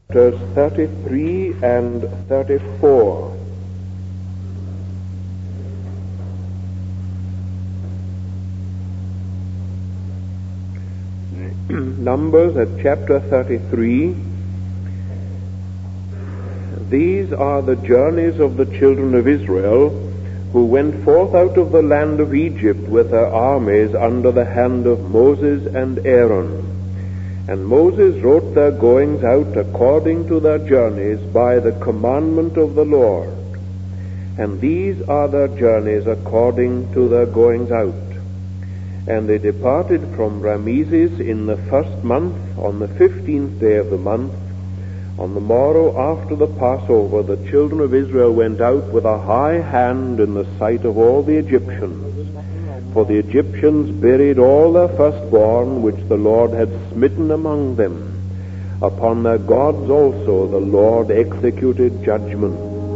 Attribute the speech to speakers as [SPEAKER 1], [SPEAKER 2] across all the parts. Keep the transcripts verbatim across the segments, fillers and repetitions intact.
[SPEAKER 1] Chapters thirty-three and thirty-four. Numbers at chapter thirty-three. These are the journeys of the children of Israel, who went forth out of the land of Egypt with their armies under the hand of Moses and Aaron. And Moses wrote their goings out according to their journeys by the commandment of the Lord. And these are their journeys according to their goings out. And they departed from Rameses in the first month, on the fifteenth day of the month. On the morrow after the Passover, the children of Israel went out with a high hand in the sight of all the Egyptians. For the Egyptians buried all their firstborn which the Lord had smitten among them. Upon their gods also the Lord executed judgment.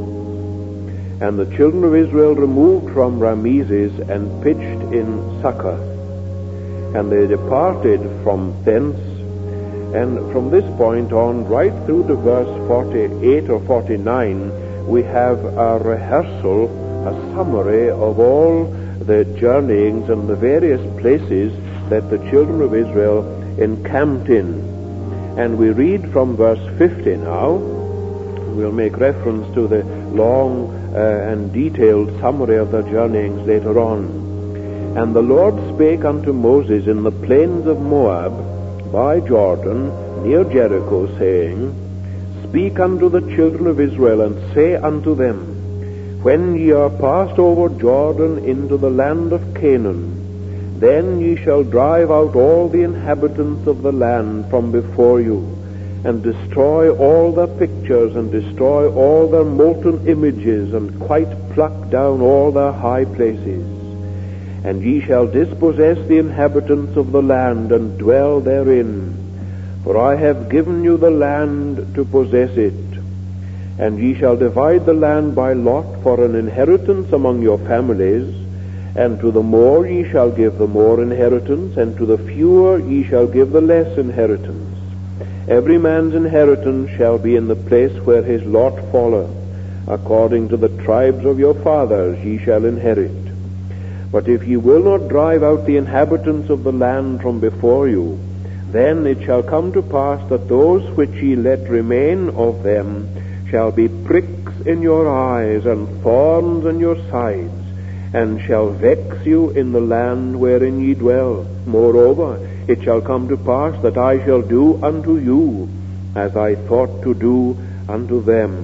[SPEAKER 1] And the children of Israel removed from Rameses and pitched in Succoth. And they departed from thence, and from this point on, right through to verse forty-eight or forty-nine, we have a rehearsal, a summary of all the journeyings and the various places that the children of Israel encamped in. And we read from verse fifty now. We'll make reference to the long uh, and detailed summary of their journeyings later on. And the Lord spake unto Moses in the plains of Moab by Jordan near Jericho, saying, Speak unto the children of Israel, and say unto them, When ye are passed over Jordan into the land of Canaan, then ye shall drive out all the inhabitants of the land from before you, and destroy all their pictures, and destroy all their molten images, and quite pluck down all their high places. And ye shall dispossess the inhabitants of the land, and dwell therein. For I have given you the land to possess it. And ye shall divide the land by lot for an inheritance among your families, and to the more ye shall give the more inheritance, and to the fewer ye shall give the less inheritance. Every man's inheritance shall be in the place where his lot falleth. According to the tribes of your fathers ye shall inherit. But if ye will not drive out the inhabitants of the land from before you, then it shall come to pass that those which ye let remain of them shall be pricks in your eyes, and thorns in your sides, and shall vex you in the land wherein ye dwell. Moreover, it shall come to pass that I shall do unto you as I thought to do unto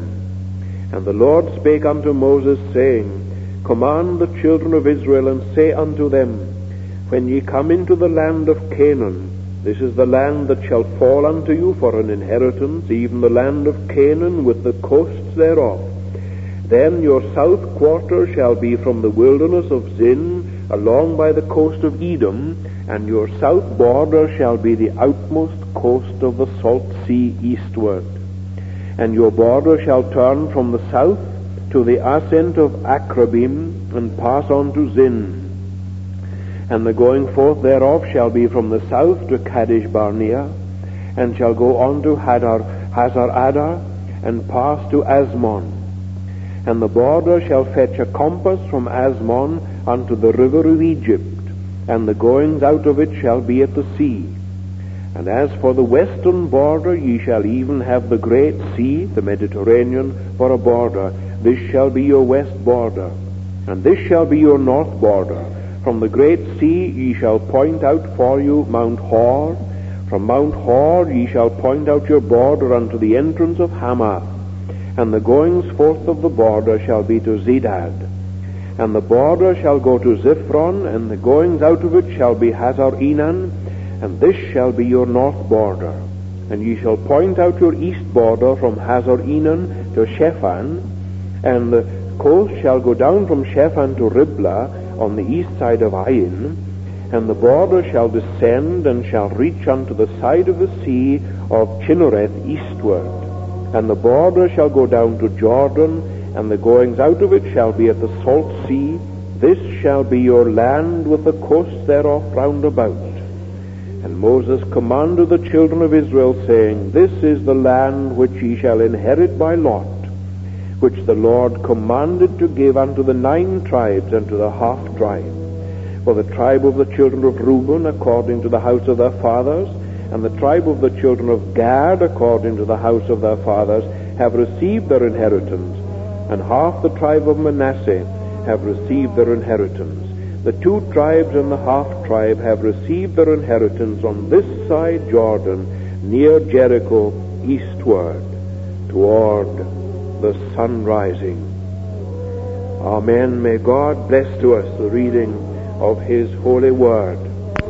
[SPEAKER 1] them. And the Lord spake unto Moses, saying, Command the children of Israel, and say unto them, When ye come into the land of Canaan, this is the land that shall fall unto you for an inheritance, even the land of Canaan with the coasts thereof. Then your south quarter shall be from the wilderness of Zin along by the coast of Edom, and your south border shall be the outmost coast of the salt sea eastward. And your border shall turn from the south to the ascent of Akrabim, and pass on to Zin. And the going forth thereof shall be from the south to Kadesh Barnea, and shall go on to Hadar, Hazar Adar, and pass to Asmon. And the border shall fetch a compass from Asmon unto the river of Egypt, and the goings out of it shall be at the sea. And as for the western border, ye shall even have the great sea, the Mediterranean, for a border. This shall be your west border, and this shall be your north border. From the great sea ye shall point out for you Mount Hor. From Mount Hor ye shall point out your border unto the entrance of Hamath. And the goings forth of the border shall be to Zedad. And the border shall go to Ziphron, and the goings out of it shall be Hazar Enan. And this shall be your north border. And ye shall point out your east border from Hazar Enan to Shephan. And the coast shall go down from Shephan to Riblah on the east side of Ain, and the border shall descend and shall reach unto the side of the sea of Chinnereth eastward. And the border shall go down to Jordan, and the goings out of it shall be at the salt sea. This shall be your land with the coast thereof round about. And Moses commanded the children of Israel, saying, This is the land which ye shall inherit by lot, which the Lord commanded to give unto the nine tribes and to the half tribe. For the tribe of the children of Reuben, according to the house of their fathers, and the tribe of the children of Gad, according to the house of their fathers, have received their inheritance, and half the tribe of Manasseh have received their inheritance. The two tribes and the half tribe have received their inheritance on this side Jordan, near Jericho, eastward, toward the sun rising. Amen. May God bless to us the reading of His holy word.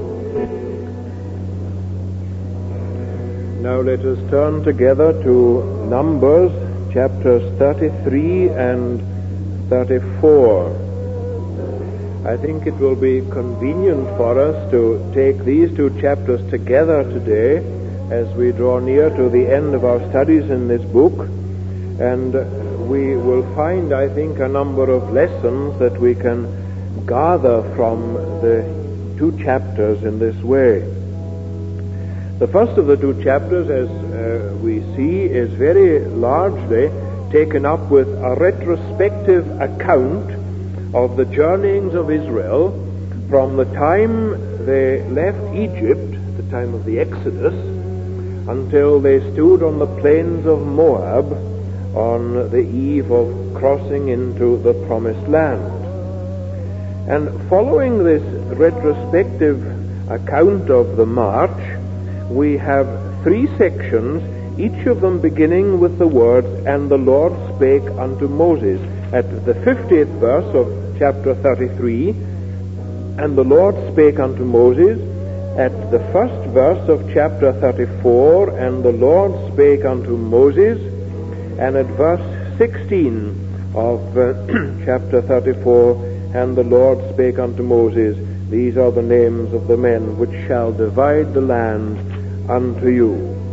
[SPEAKER 1] Now let us turn together to Numbers chapters thirty-three and thirty-four. I think it will be convenient for us to take these two chapters together today as we draw near to the end of our studies in this book, and we will find, I think, a number of lessons that we can gather from the two chapters in this way. The first of the two chapters, as uh, we see, is very largely taken up with a retrospective account of the journeyings of Israel from the time they left Egypt, the time of the Exodus, until they stood on the plains of Moab on the eve of crossing into the Promised Land. And following this retrospective account of the march, we have three sections, each of them beginning with the words, "And the Lord spake unto Moses," at the fiftieth verse of chapter thirty-three, "And the Lord spake unto Moses," at the first verse of chapter thirty-four, "And the Lord spake unto Moses," and at verse sixteen of uh, chapter thirty-four, "And the Lord spake unto Moses, these are the names of the men which shall divide the land unto you."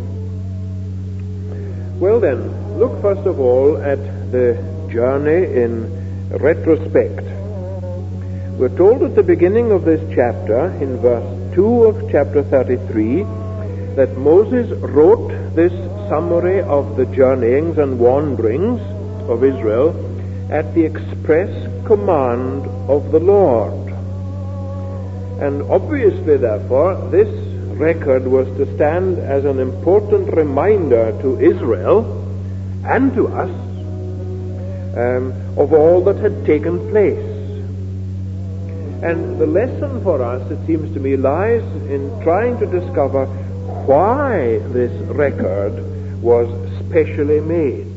[SPEAKER 1] Well then, look first of all at the journey in retrospect. We're told at the beginning of this chapter, in verse two of chapter thirty-three, that Moses wrote this summary of the journeyings and wanderings of Israel at the express command of the Lord. And obviously, therefore, this record was to stand as an important reminder to Israel and to us um, of all that had taken place. And the lesson for us, it seems to me, lies in trying to discover why this record was specially made.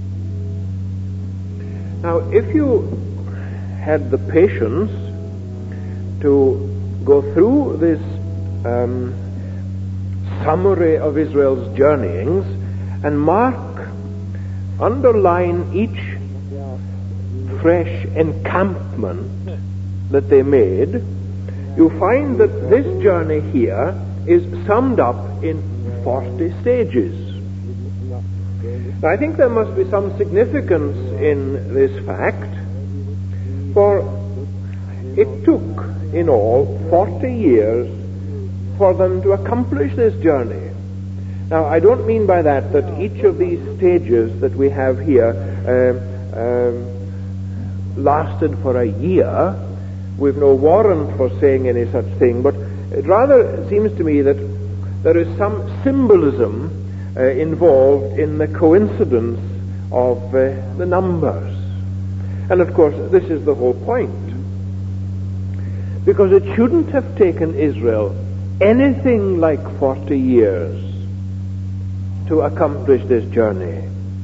[SPEAKER 1] Now, if you had the patience to go through this um, summary of Israel's journeyings and mark, underline each fresh encampment that they made, you find that this journey here is summed up in forty stages. Now, I think there must be some significance in this fact, for it took in all forty years for them to accomplish this journey. Now, I don't mean by that that each of these stages that we have here uh, uh, lasted for a year. We've no warrant for saying any such thing, but it rather seems to me that there is some symbolism uh, involved in the coincidence of uh, the numbers. And of course, this is the whole point. Because it shouldn't have taken Israel anything like forty years to accomplish this journey.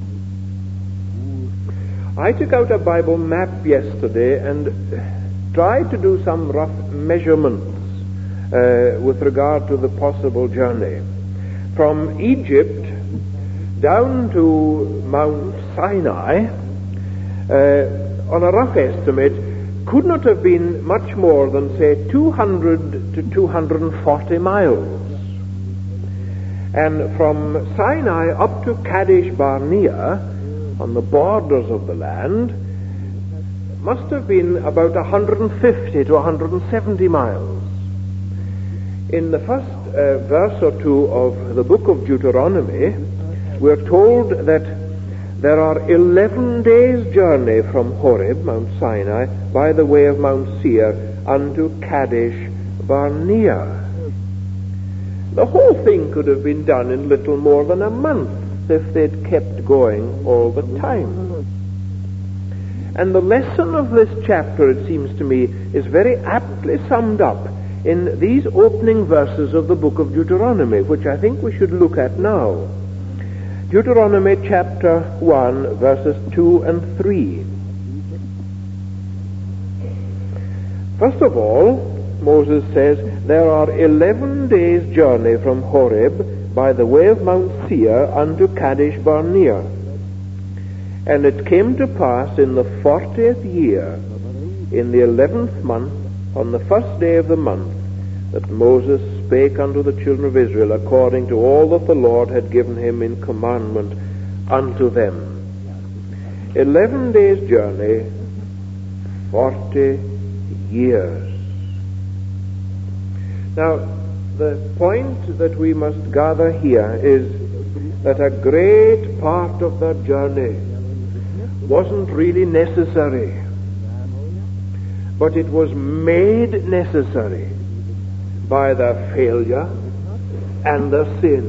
[SPEAKER 1] I took out a Bible map yesterday and tried to do some rough measurements uh, with regard to the possible journey. From Egypt down to Mount Sinai, uh, on a rough estimate, could not have been much more than, say, two hundred to two hundred forty miles. And from Sinai up to Kadesh Barnea, on the borders of the land, must have been about one hundred fifty to one hundred seventy miles. In the first a verse or two of the book of Deuteronomy, we're told that there are eleven days' journey from Horeb, Mount Sinai, by the way of Mount Seir, unto Kadesh Barnea. The whole thing could have been done in little more than a month if they'd kept going all the time. And the lesson of this chapter, it seems to me, is very aptly summed up in these opening verses of the book of Deuteronomy, which I think we should look at now. Deuteronomy chapter one, verses two and three. First of all, Moses says, there are eleven days' journey from Horeb by the way of Mount Seir unto Kadesh Barnea. And it came to pass in the fortieth year, in the eleventh month, on the first day of the month, that Moses spake unto the children of Israel according to all that the Lord had given him in commandment unto them. Eleven days' journey, forty years. Now, the point that we must gather here is that a great part of their journey wasn't really necessary, but it was made necessary by their failure and their sin.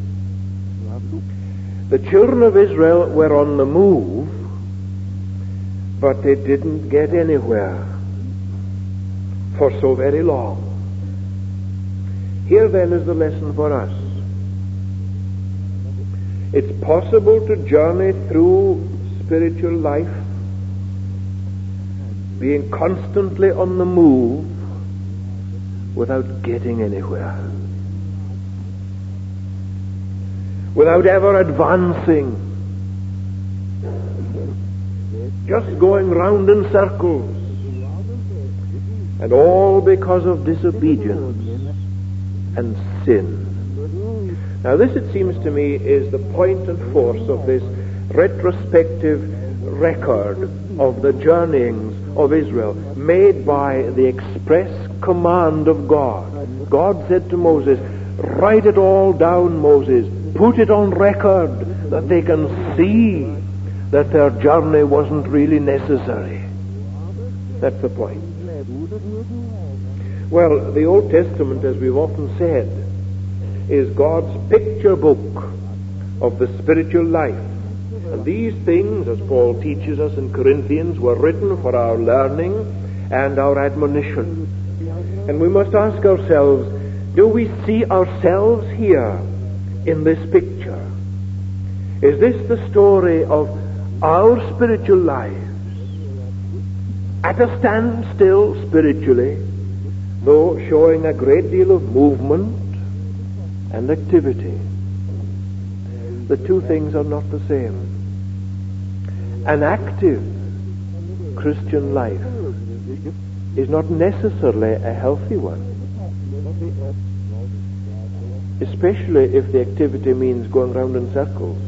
[SPEAKER 1] The children of Israel were on the move, but they didn't get anywhere for so very long. Here then is the lesson for us. It's possible to journey through spiritual life, being constantly on the move without getting anywhere, without ever advancing, just going round in circles, and all because of disobedience and sin. Now this, it seems to me, is the point and force of this retrospective record of the journeyings of Israel, made by the express command of God. God said to Moses, write it all down, Moses. Put it on record that they can see that their journey wasn't really necessary. That's the point. Well, the Old Testament, as we've often said, is God's picture book of the spiritual life. And these things, as Paul teaches us in Corinthians, were written for our learning and our admonition. And we must ask ourselves, do we see ourselves here in this picture? Is this the story of our spiritual lives at a standstill spiritually, though showing a great deal of movement and activity? The two things are not the same. An active Christian life is not necessarily a healthy one, especially if the activity means going round in circles,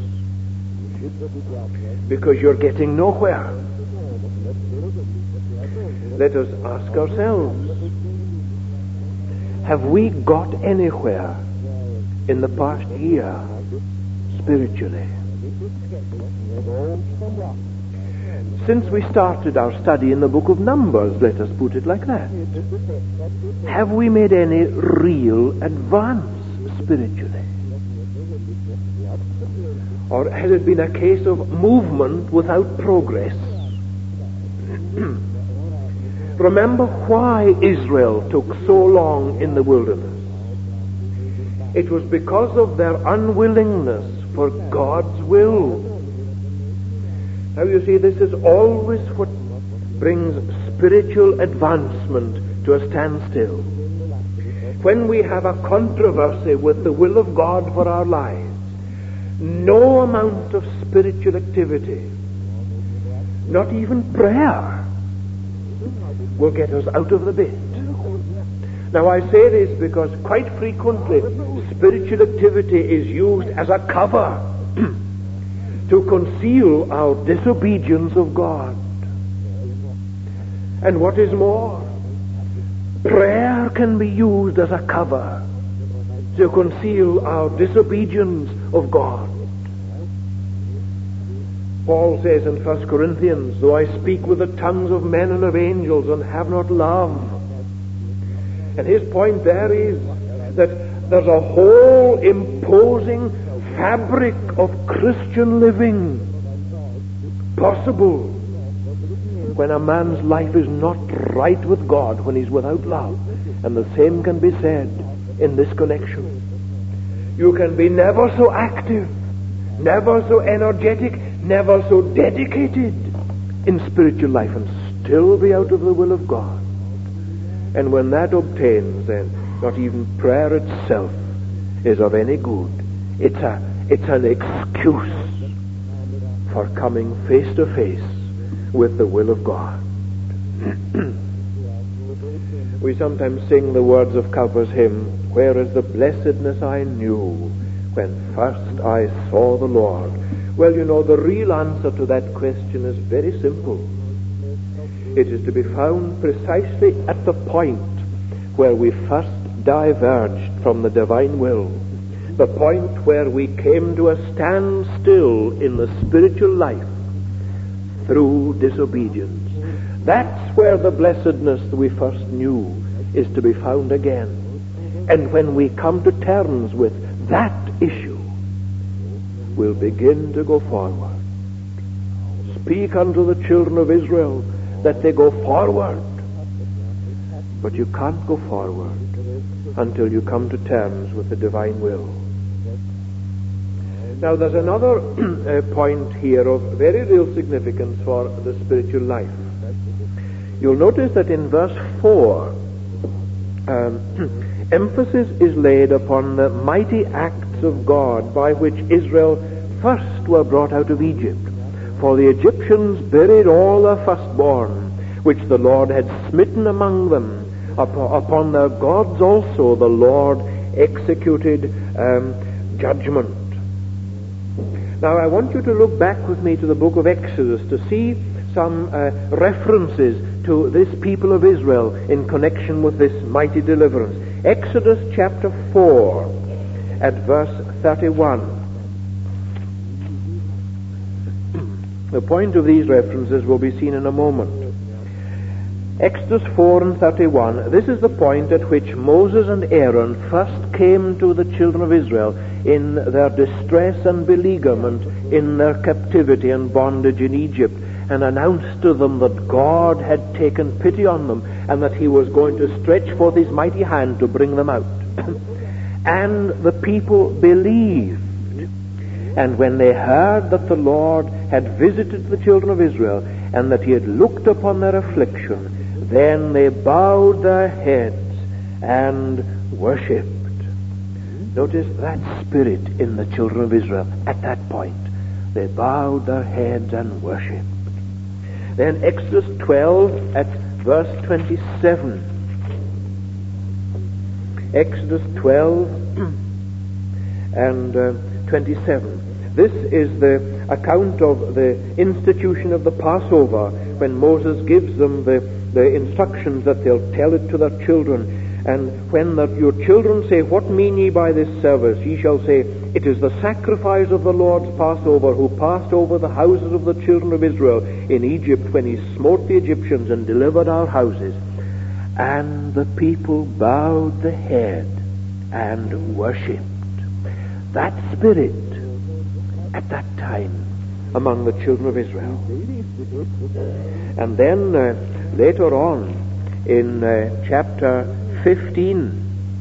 [SPEAKER 1] because you're getting nowhere. Let us ask ourselves, have we got anywhere in the past year spiritually? Since we started our study in the book of Numbers, let us put it like that, have we made any real advance spiritually? Or has it been a case of movement without progress? Remember why Israel took so long in the wilderness. It was because of their unwillingness for God's will. Now you see, this is always what brings spiritual advancement to a standstill. When we have a controversy with the will of God for our lives, no amount of spiritual activity, not even prayer, will get us out of the bit. Now I say this because quite frequently spiritual activity is used as a cover to conceal our disobedience of God. And what is more, prayer can be used as a cover to conceal our disobedience of God. Paul says in First Corinthians, though I speak with the tongues of men and of angels and have not love. And his point there is that there's a whole imposing fabric of Christian living possible when a man's life is not right with God, when he's without love. And the same can be said in this connection. You can be never so active, never so energetic, never so dedicated in spiritual life and still be out of the will of God. And when that obtains, then not even prayer itself is of any good. It's a it's an excuse for coming face to face with the will of God. We sometimes sing the words of Cowper's hymn, "Where is the blessedness I knew when first I saw the Lord?" Well, you know, the real answer to that question is very simple. It is to be found precisely at the point where we first diverged from the divine will, the point where we came to a standstill in the spiritual life through disobedience. That's where the blessedness that we first knew is to be found again. And when we come to terms with that issue, we'll begin to go forward. Speak unto the children of Israel that they go forward. But you can't go forward until you come to terms with the divine will. Now there's another uh, point here of very real significance for the spiritual life. You'll notice that in verse four, um, emphasis is laid upon the mighty acts of God by which Israel first were brought out of Egypt. For the Egyptians buried all their firstborn, which the Lord had smitten among them. Upon, upon their gods also the Lord executed um, judgment. Now I want you to look back with me to the book of Exodus to see some uh, references to this people of Israel in connection with this mighty deliverance. Exodus chapter four at verse thirty-one. The point of these references will be seen in a moment. Exodus four and thirty-one, this is the point at which Moses and Aaron first came to the children of Israel in their distress and beleaguerment in their captivity and bondage in Egypt, and announced to them that God had taken pity on them and that he was going to stretch forth his mighty hand to bring them out. And the people believed. And when they heard that the Lord had visited the children of Israel and that he had looked upon their affliction, then they bowed their heads and worshipped. Notice that spirit in the children of Israel at that point. They bowed their heads and worshipped. Then Exodus twelve at verse twenty-seven. Exodus twelve and uh, twenty-seven. This is the account of the institution of the Passover, when Moses gives them the, the instructions that they'll tell it to their children. And when the, your children say, "What mean ye by this service?" ye shall say, "It is the sacrifice of the Lord's Passover, who passed over the houses of the children of Israel in Egypt when he smote the Egyptians and delivered our houses." And the people bowed the head and worshipped. That spirit at that time among the children of Israel. And then uh, later on in uh, chapter fifteen,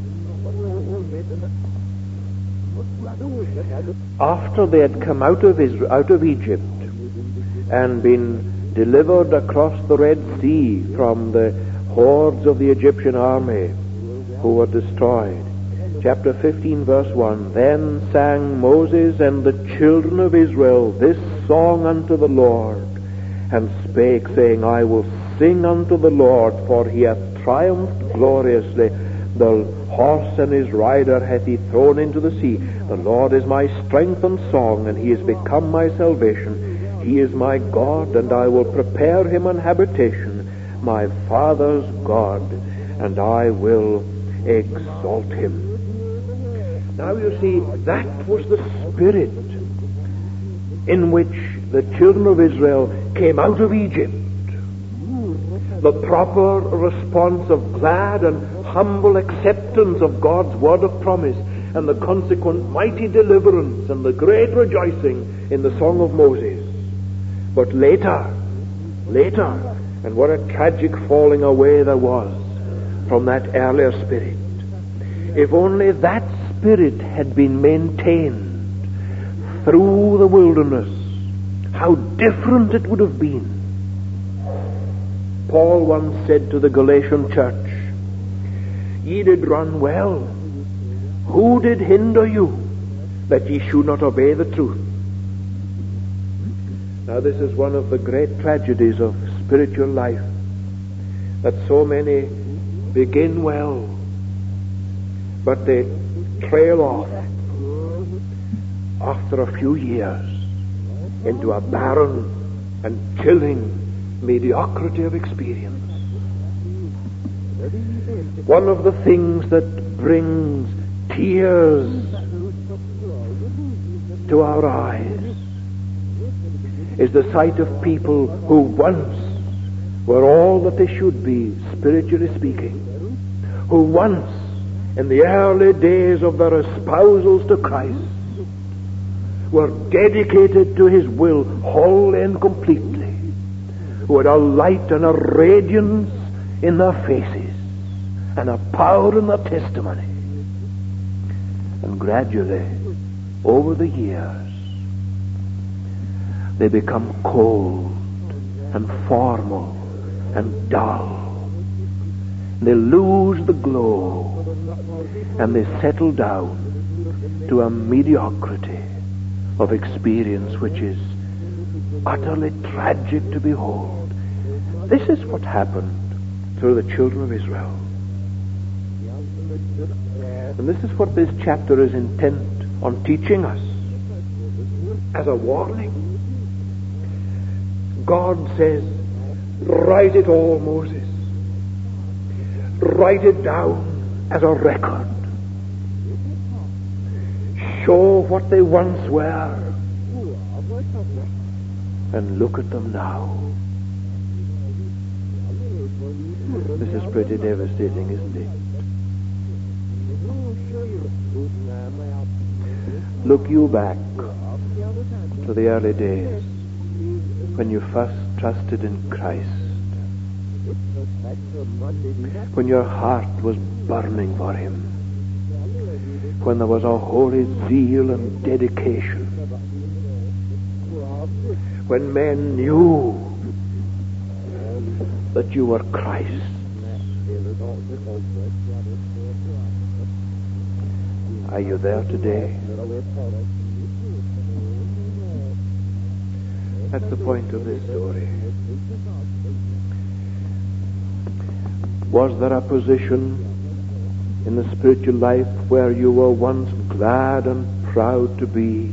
[SPEAKER 1] after they had come out of Israel, out of Egypt and been delivered across the Red Sea from the hordes of the Egyptian army who were destroyed. Chapter fifteen, verse one, "Then sang Moses and the children of Israel this song unto the Lord, and spake, saying, I will sing unto the Lord, for he hath triumphed gloriously. The horse and his rider hath he thrown into the sea. The Lord is my strength and song, and he is become my salvation. He is my God, and I will prepare him an habitation, my father's God, and I will exalt him." Now you see, that was the spirit in which the children of Israel came out of Egypt. The proper response of glad and humble acceptance of God's word of promise, and the consequent mighty deliverance and the great rejoicing in the Song of Moses. But later, later, and what a tragic falling away there was from that earlier spirit. If only that spirit had been maintained through the wilderness, how different it would have been. Paul once said to the Galatian church, "Ye did run well. Who did hinder you that ye should not obey the truth?" Now this is one of the great tragedies of spiritual life, that so many begin well, but they trail off after a few years into a barren and chilling mediocrity of experience. One of the things that brings tears to our eyes is the sight of people who once were all that they should be, spiritually speaking, who once, in the early days of their espousals to Christ, were dedicated to His will wholly and completely, who had a light and a radiance in their faces and a power in their testimony. And gradually, over the years, they become cold and formal and dull. They lose the glow and they settle down to a mediocrity of experience which is utterly tragic to behold. This is what happened through the children of Israel. And this is what this chapter is intent on teaching us as a warning. God says, write it all, Moses. Write it down as a record. Show what they once were. And look at them now. This is pretty devastating, isn't it? Look you back to the early days when you first trusted in Christ, when your heart was burning for Him, when there was a holy zeal and dedication, when men knew that you were Christ. Are you there today? That's the point of this story. Was there a position in the spiritual life where you were once glad and proud to be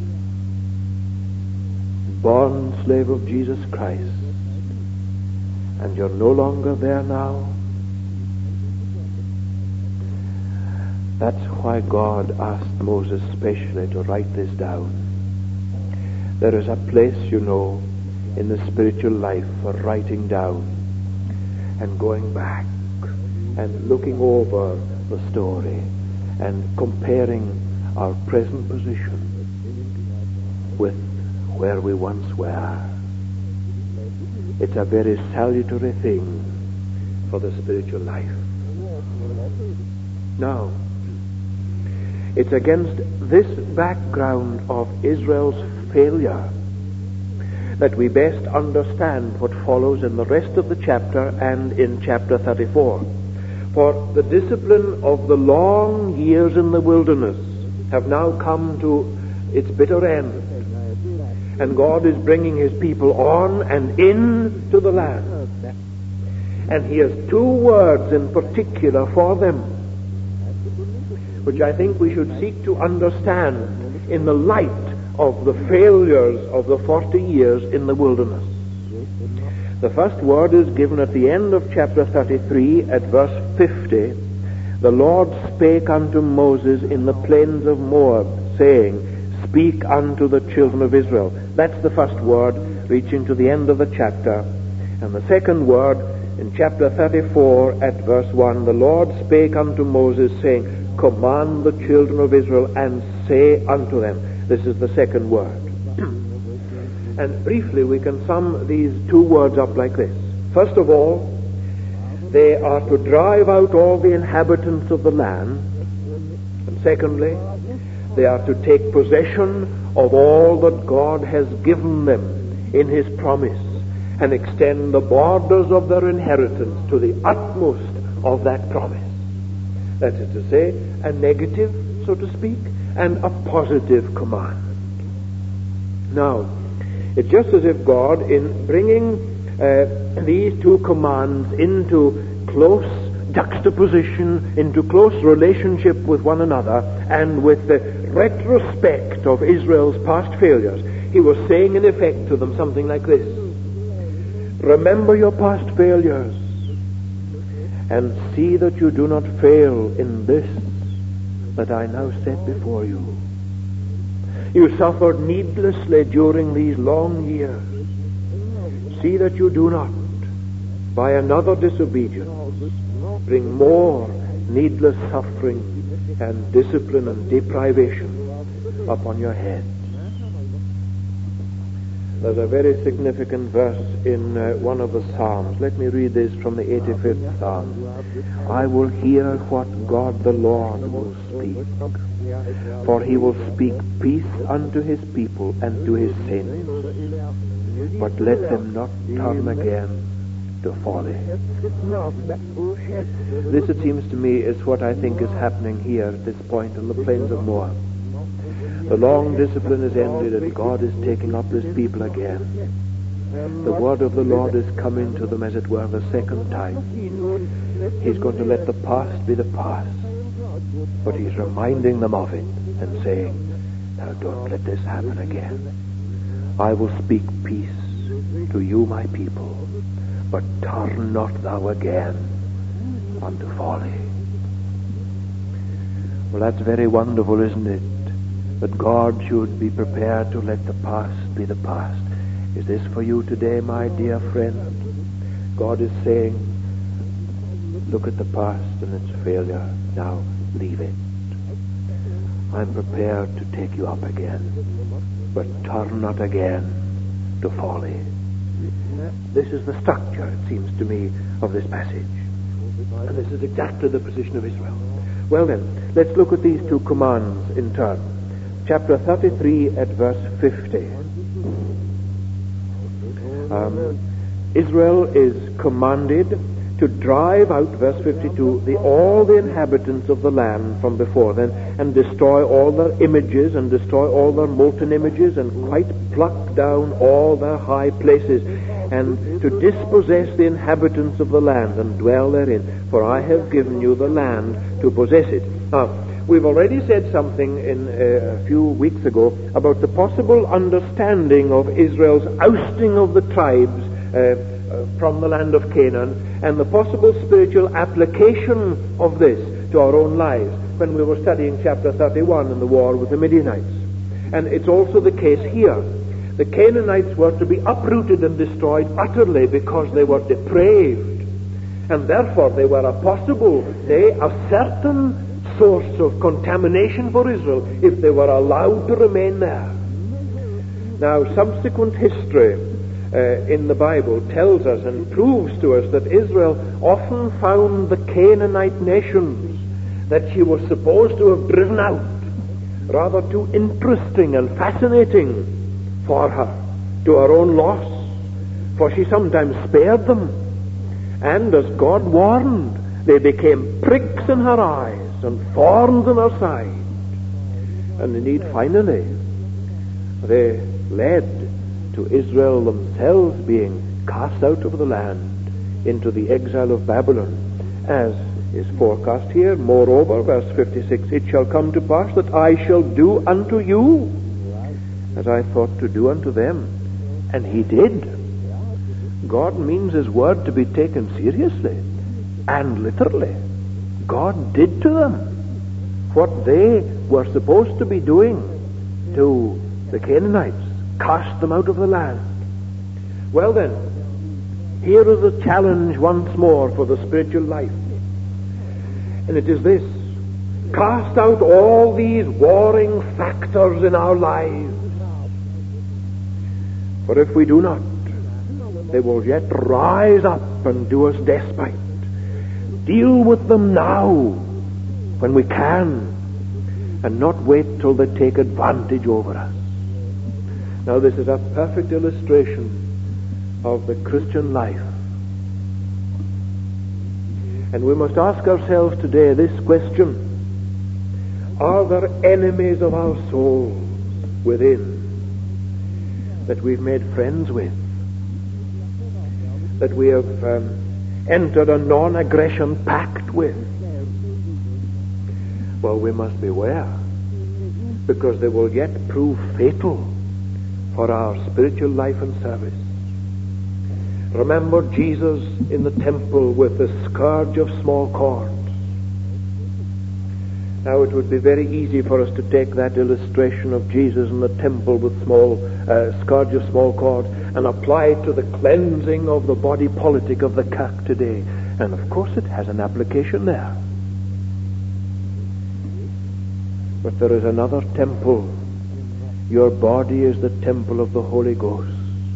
[SPEAKER 1] born slave of Jesus Christ, and you're no longer there now? That's why God asked Moses specially to write this down. There is a place, you know, in the spiritual life for writing down and going back and looking over the story and comparing our present position with where we once were. It's a very salutary thing for the spiritual life. Now, it's against this background of Israel's failure that we best understand what follows in the rest of the chapter and in chapter thirty-four. For the discipline of the long years in the wilderness have now come to its bitter end, and God is bringing His people on and in to the land. And He has two words in particular for them, which I think we should seek to understand in the light of the failures of the forty years in the wilderness. The first word is given at the end of chapter thirty-three at verse fifty. The Lord spake unto Moses in the plains of Moab, saying, Speak unto the children of Israel. That's the first word, reaching to the end of the chapter. And the second word, in chapter thirty-four at verse one, the Lord spake unto Moses, saying, Command the children of Israel, and say unto them. This is the second word. And briefly we can sum these two words up like this. First of all, they are to drive out all the inhabitants of the land. And secondly, they are to take possession of all that God has given them in His promise, and extend the borders of their inheritance to the utmost of that promise. That is to say, a negative, so to speak, and a positive command. Now, it's just as if God, in bringing uh, these two commands into close juxtaposition, into close relationship with one another, and with the retrospect of Israel's past failures, He was saying in effect to them something like this: remember your past failures, and see that you do not fail in this that I now set before you. You suffered needlessly during these long years. See that you do not, by another disobedience, bring more needless suffering and discipline and deprivation upon your head. There's a very significant verse in uh, one of the Psalms. Let me read this from the eighty-fifth Psalm. I will hear what God the Lord will speak, for He will speak peace unto His people and to His saints, but let them not turn again to folly. This, it seems to me, is what I think is happening here at this point in the plains of Moab. The long discipline is ended, and God is taking up His people again. The word of the Lord is coming to them, as it were, the second time. He's going to let the past be the past, but He's reminding them of it and saying, now don't let this happen again. I will speak peace to you, my people, but turn not thou again unto folly. Well, that's very wonderful, isn't it? That God should be prepared to let the past be the past. Is this for you today, my dear friend? God is saying, look at the past and its failure. Now leave it. I'm prepared to take you up again, but turn not again to folly. This is the structure, it seems to me, of this passage. And this is exactly the position of Israel. Well then, let's look at these two commands in turn. Chapter thirty-three at verse fifty. Um, Israel is commanded to drive out, verse fifty-two, the, all the inhabitants of the land from before them, and destroy all their images, and destroy all their molten images, and quite pluck down all their high places, and to dispossess the inhabitants of the land, and dwell therein. For I have given you the land to possess it. Now, we've already said something in uh, a few weeks ago about the possible understanding of Israel's ousting of the tribes uh, uh, from the land of Canaan, and the possible spiritual application of this to our own lives when we were studying chapter thirty-one in the war with the Midianites. And it's also the case here. The Canaanites were to be uprooted and destroyed utterly because they were depraved, and therefore they were a possible, nay, a certain source of contamination for Israel if they were allowed to remain there. Now, subsequent history uh, in the Bible tells us and proves to us that Israel often found the Canaanite nations that she was supposed to have driven out rather too interesting and fascinating for her, to her own loss, for she sometimes spared them, and as God warned, they became pricks in her eyes and thorns in her side. And indeed, finally, they led to Israel themselves being cast out of the land into the exile of Babylon, as is forecast here. Moreover, verse fifty-six, it shall come to pass that I shall do unto you as I thought to do unto them. And He did. God means His word to be taken seriously and literally. God did to them what they were supposed to be doing to the Canaanites, cast them out of the land. Well then, here is a challenge once more for the spiritual life. And it is this: cast out all these warring factors in our lives. For if we do not, they will yet rise up and do us despite. Deal with them now, when we can, and not wait till they take advantage over us. Now this is a perfect illustration of the Christian life. And we must ask ourselves today this question: are there enemies of our souls within that we've made friends with, that we have um, entered a non-aggression pact with? Well, we must beware, because they will yet prove fatal for our spiritual life and service. Remember Jesus in the temple with the scourge of small cords. Now it would be very easy for us to take that illustration of Jesus in the temple with small uh, scourge of small cords and apply it to the cleansing of the body politic of the Kirk today. And of course it has an application there. But there is another temple. Your body is the temple of the Holy Ghost.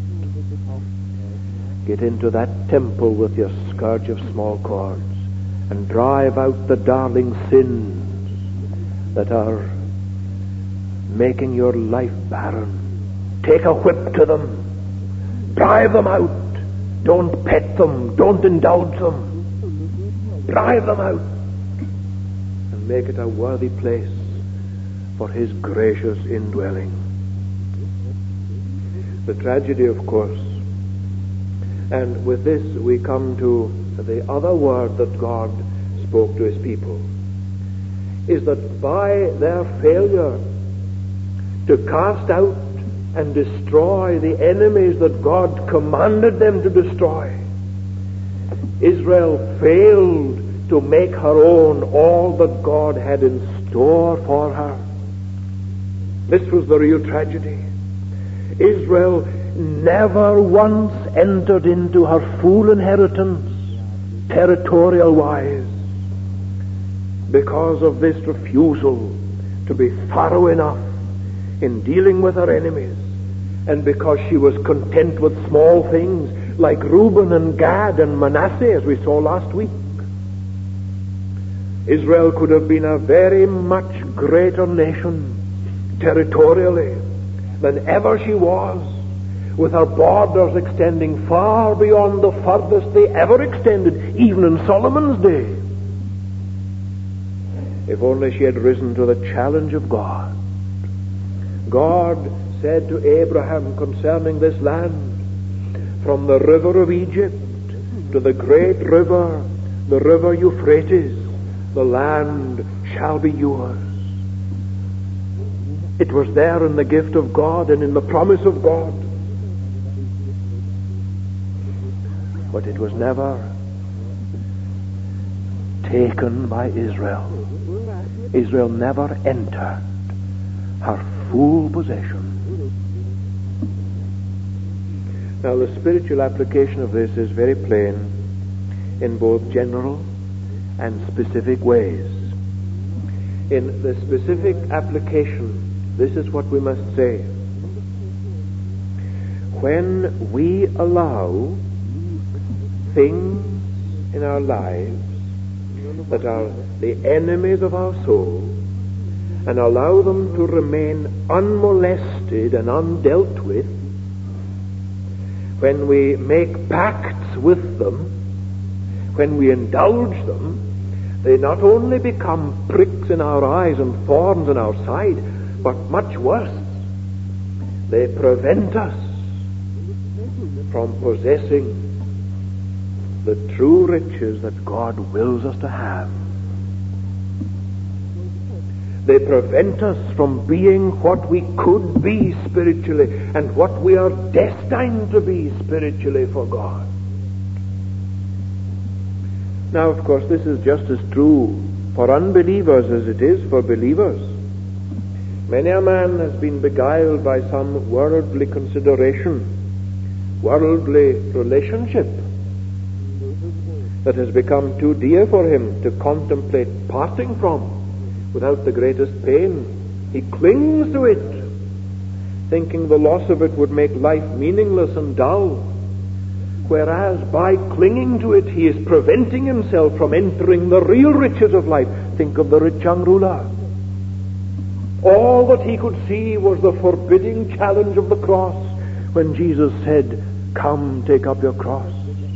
[SPEAKER 1] Get into that temple with your scourge of small cords and drive out the darling sins that are making your life barren. Take a whip to them. Drive them out. Don't pet them. Don't indulge them. Drive them out and make it a worthy place for His gracious indwelling. The tragedy, of course, and with this we come to the other word that God spoke to His people, is that by their failure to cast out and destroy the enemies that God commanded them to destroy, Israel failed to make her own all that God had in store for her. This was the real tragedy. Israel never once entered into her full inheritance, territorial-wise, because of this refusal to be thorough enough in dealing with her enemies, and because she was content with small things like Reuben and Gad and Manasseh, as we saw last week. Israel could have been a very much greater nation territorially than ever she was, with her borders extending far beyond the furthest they ever extended, even in Solomon's day. If only she had risen to the challenge of God. God said to Abraham concerning this land, from the river of Egypt to the great river, the river Euphrates, the land shall be yours. It was there in the gift of God and in the promise of God. But it was never taken by Israel. Israel never entered her full possession. Now the spiritual application of this is very plain in both general and specific ways. In the specific application, this is what we must say. When we allow things in our lives that are the enemies of our soul and allow them to remain unmolested and undealt with, when we make pacts with them, when we indulge them, they not only become pricks in our eyes and thorns in our side, but much worse, they prevent us from possessing the true riches that God wills us to have. They prevent us from being what we could be spiritually and what we are destined to be spiritually for God. Now, of course, this is just as true for unbelievers as it is for believers. Many a man has been beguiled by some worldly consideration, worldly relationship that has become too dear for him to contemplate parting from without the greatest pain. He clings to it, thinking the loss of it would make life meaningless and dull, whereas by clinging to it he is preventing himself from entering the real riches of life. Think of the rich young ruler. All that he could see was the forbidding challenge of the cross when Jesus said, "Come, take up your cross."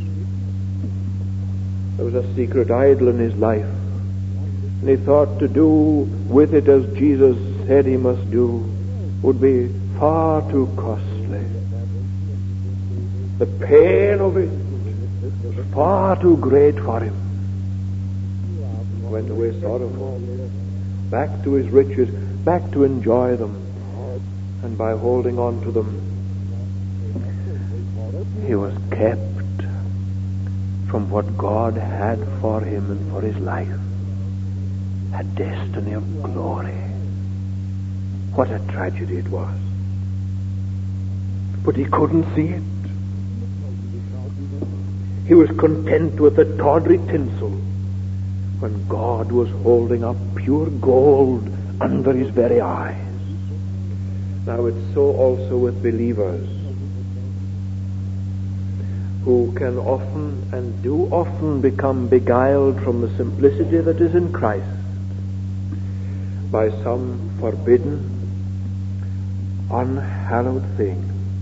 [SPEAKER 1] There was a secret idol in his life, and he thought to do with it as Jesus said he must do would be far too costly. The pain of it was far too great for him. He went away sorrowful, back to his riches, back to enjoy them, and by holding on to them, he was kept from what God had for him and for his life, a destiny of glory. What a tragedy it was. But he couldn't see it. He was content with the tawdry tinsel when God was holding up pure gold under his very eyes. Now it's so also with believers, who can often and do often become beguiled from the simplicity that is in Christ by some forbidden, unhallowed thing,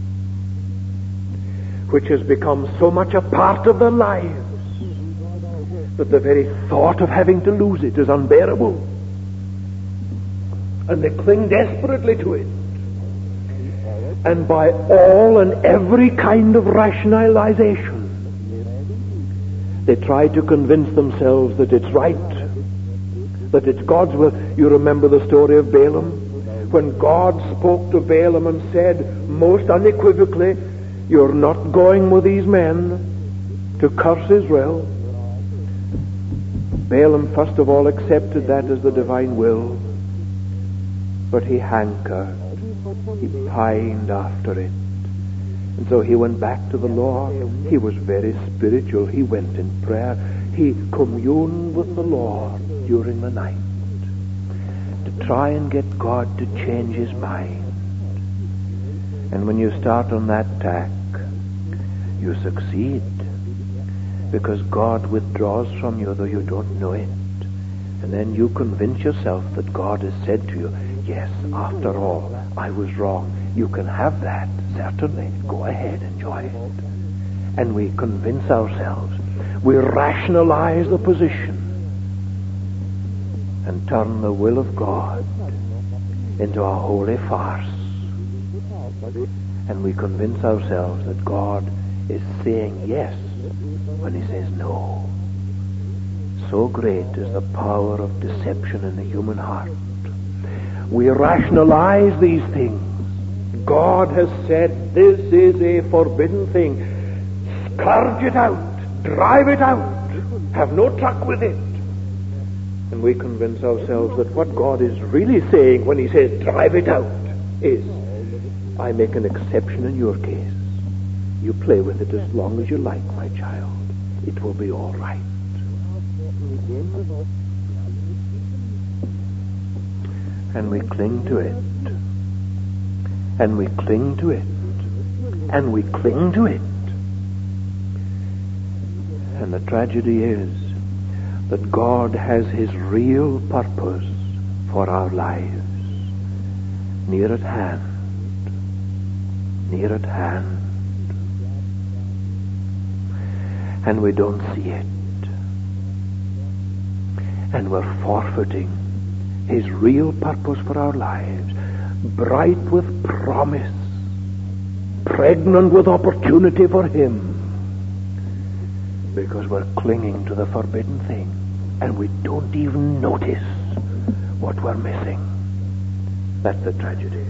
[SPEAKER 1] which has become so much a part of their lives that the very thought of having to lose it is unbearable. And they cling desperately to it. And by all and every kind of rationalization, they try to convince themselves that it's right, that it's God's will. You remember the story of Balaam? When God spoke to Balaam and said most unequivocally, "You're not going with these men to curse Israel." Balaam first of all accepted that as the divine will, but he hankered, he pined after it. And so he went back to the Lord. He was very spiritual. He went in prayer. He communed with the Lord during the night to try and get God to change his mind. And when you start on that tack, you succeed, because God withdraws from you though you don't know it. And then you convince yourself that God has said to you, "Yes, after all, I was wrong. You can have that, certainly. Go ahead, enjoy it." And we convince ourselves. We rationalize the position and turn the will of God into a holy farce. And we convince ourselves that God is saying yes when he says no. So great is the power of deception in the human heart. We rationalize these things. God has said this is a forbidden thing. Scourge it out. Drive it out. Have no truck with it. And we convince ourselves that what God is really saying when he says drive it out is, I make an exception in your case. You play with it as long as you like, my child. It will be all right. And we cling to it. And we cling to it. And we cling to it. And the tragedy is that God has his real purpose for our lives near at hand. Near at hand. And we don't see it. And we're forfeiting his real purpose for our lives, bright with promise, pregnant with opportunity for him, because we're clinging to the forbidden thing, and we don't even notice what we're missing. That's the tragedy.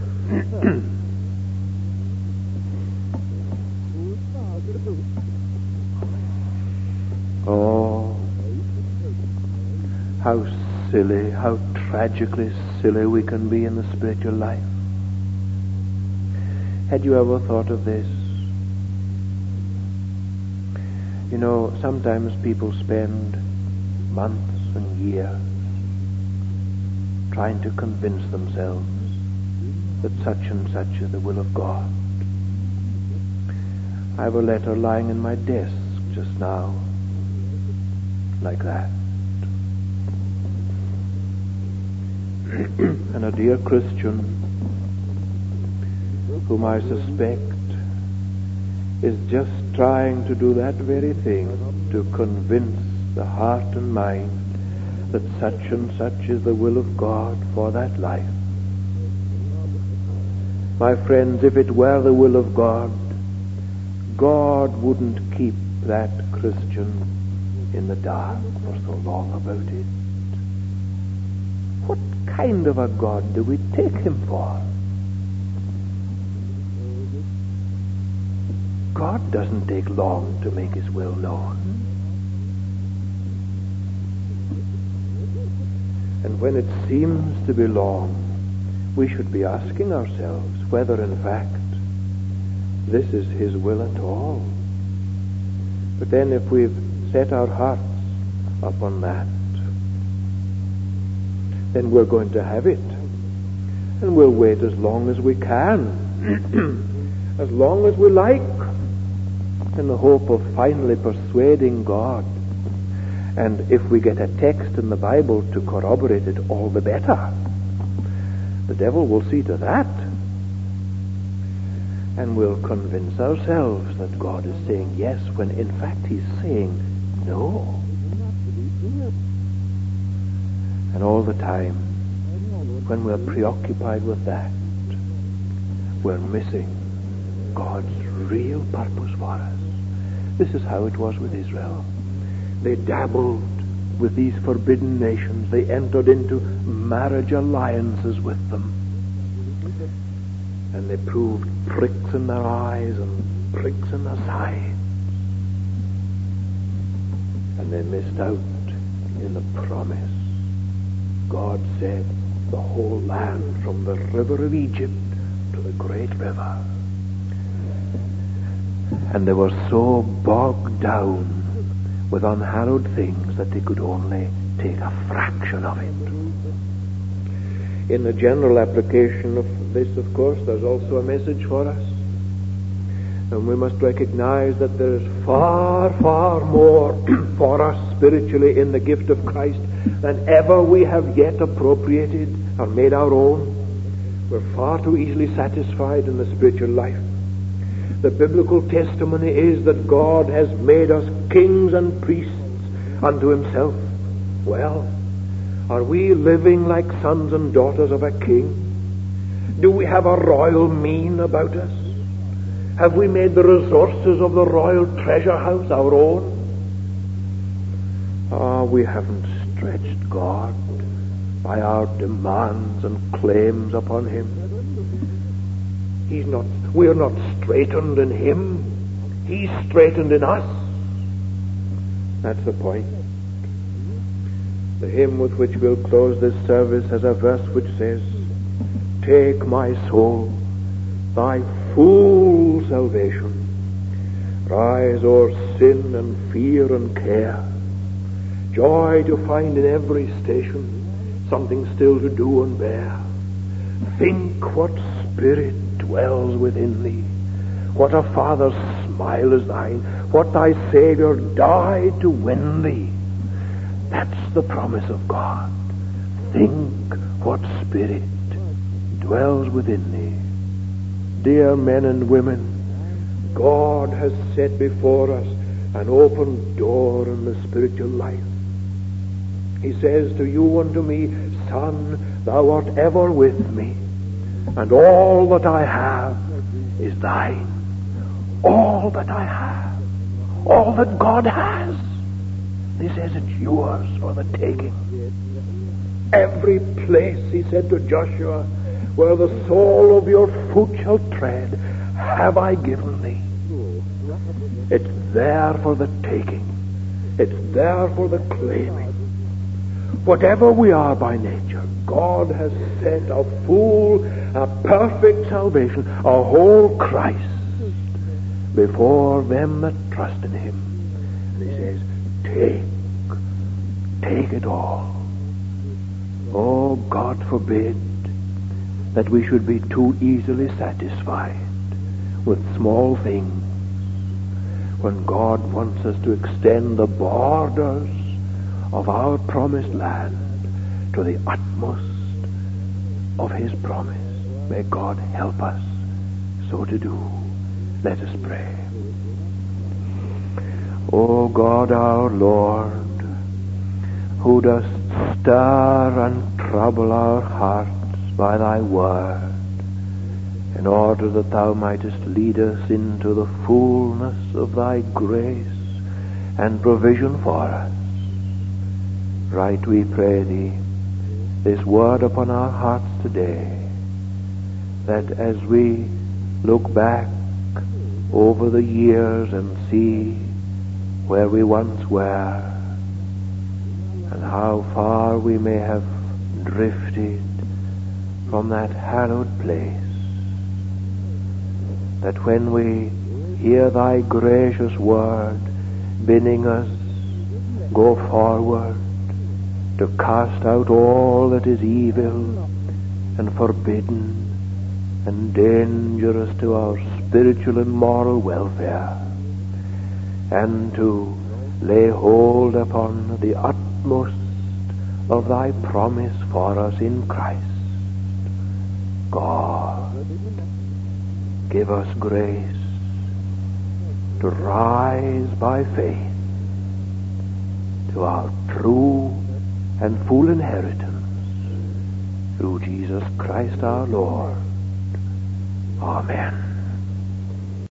[SPEAKER 1] Oh, how silly, how tragically silly we can be in the spiritual life. Had you ever thought of this? You know, sometimes people spend months and years trying to convince themselves that such and such is the will of God. I have a letter lying in my desk just now, like that. And a dear Christian, whom I suspect is just trying to do that very thing, to convince the heart and mind that such and such is the will of God for that life. My friends, if it were the will of God, God wouldn't keep that Christian in the dark for so long about it. What kind of a God do we take him for? God doesn't take long to make his will known. And when it seems to be long, we should be asking ourselves whether in fact this is his will at all. But then if we've set our hearts upon that, then we're going to have it. And we'll wait as long as we can, as long as we like, in the hope of finally persuading God. And if we get a text in the Bible to corroborate it, all the better. The devil will see to that. And we'll convince ourselves that God is saying yes, when in fact he's saying no. And all the time, when we're preoccupied with that, we're missing God's real purpose for us. This is how it was with Israel. They dabbled with these forbidden nations. They entered into marriage alliances with them. And they proved pricks in their eyes and pricks in their sides. And they missed out in the promise. God said, the whole land from the river of Egypt to the great river. And they were so bogged down with unhallowed things that they could only take a fraction of it. In the general application of this, of course, there's also a message for us. And we must recognize that there is far, far more for us spiritually in the gift of Christ than ever we have yet appropriated or made our own. We're far too easily satisfied in the spiritual life. The biblical testimony is that God has made us kings and priests unto himself. Well, are we living like sons and daughters of a king? Do we have a royal mien about us? Have we made the resources of the royal treasure house our own? Ah, we haven't stretched God by our demands and claims upon him. He's not, we're not straightened in him. He's straightened in us. That's the point. The hymn with which we'll close this service has a verse which says, "Take my soul, thy full salvation, rise o'er sin and fear and care, joy to find in every station, something still to do and bear. Think what spirit dwells within thee, what a Father's smile is thine, what thy Savior died to win thee." That's the promise of God. Think what spirit dwells within thee. Dear men and women, God has set before us an open door in the spiritual life. He says to you and to me, "Son, thou art ever with me, and all that I have is thine." All that I have, all that God has, he says it's yours for the taking. Every place, he said to Joshua, where the sole of your foot shall tread, have I given thee. It's there for the taking. It's there for the claiming. whatever we are by nature, God has set a full, a perfect salvation, a whole Christ before them that trust in him. And he says, take, take it all. Oh, God forbid that we should be too easily satisfied with small things when God wants us to extend the borders of our promised land to the utmost of his promise. May God help us so to do. Let us pray. O God our Lord, who dost stir and trouble our hearts by thy word, in order that thou mightest lead us into the fullness of thy grace and provision for us. Write, we pray thee, this word upon our hearts today, that as we look back over the years and see where we once were, and how far we may have drifted from that hallowed place, that when we hear thy gracious word bidding us go forward to cast out all that is evil and forbidden and dangerous to our spiritual and moral welfare, and to lay hold upon the utmost of thy promise for us in Christ. God, give us grace to rise by faith to our true and full inheritance through Jesus Christ our Lord. Amen.